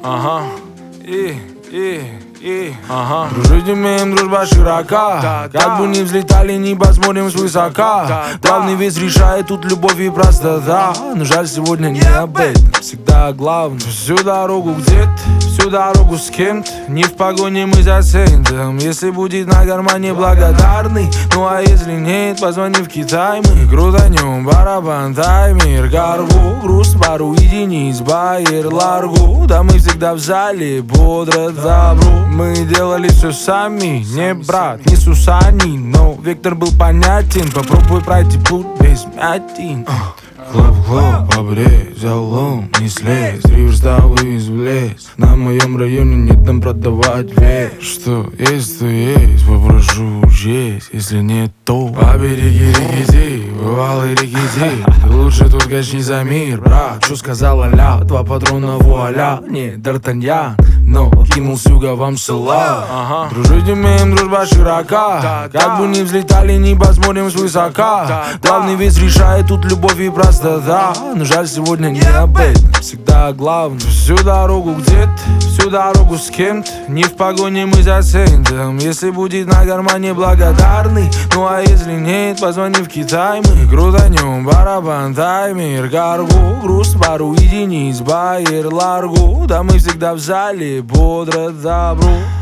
Ага, ага. Дружить умеем, дружба широка. Как бы ни взлетали, не посмотрим свысока. Главный вес решает тут любовь и простота. Но жаль, сегодня не об этом, всегда главное. Всю дорогу где-то, всю дорогу с кем-то. Не в погоне мы за центом. Если будет на кармане благодарный. Ну а если нет, позвони в Китай. Мы крутанем барабан, таймер, горгу. Груз пару единиц, байер, ларгу. Да мы всегда в зале, бодро добру. Мы делали все сами, не брат, не Сусани. Но вектор был понятен, попробуй пройти путь без мятин. Хлоп-хлоп, обрез, за углом не слезь. 3 верста вывез в лес. На моем районе нет нам продавать вещь. Что есть, то есть, попрошу учесть. Если нет, то побереги реки, бывалый рекетир. Ты лучше тут качни за мир, брат. Что сказала ля, 2 патрона вуаля. Не Д'Артаньян, но кинул с юга вам села. Дружить умеем, дружба широка. Как бы ни взлетали, не посмотрим свысока. Главный вес решает тут любовь и простота. Но жаль, сегодня не об этом, всегда главное. Всю дорогу где-то, всю дорогу с кем-то. Не в погоне мы за центом. Если будет на кармане благодарный. Ну а если нет, позвони в Китай. Мы крутанем барабан, таймер, горгу. Груз пару единиц, байер, ларгу. Да мы всегда в зале, бодро добру.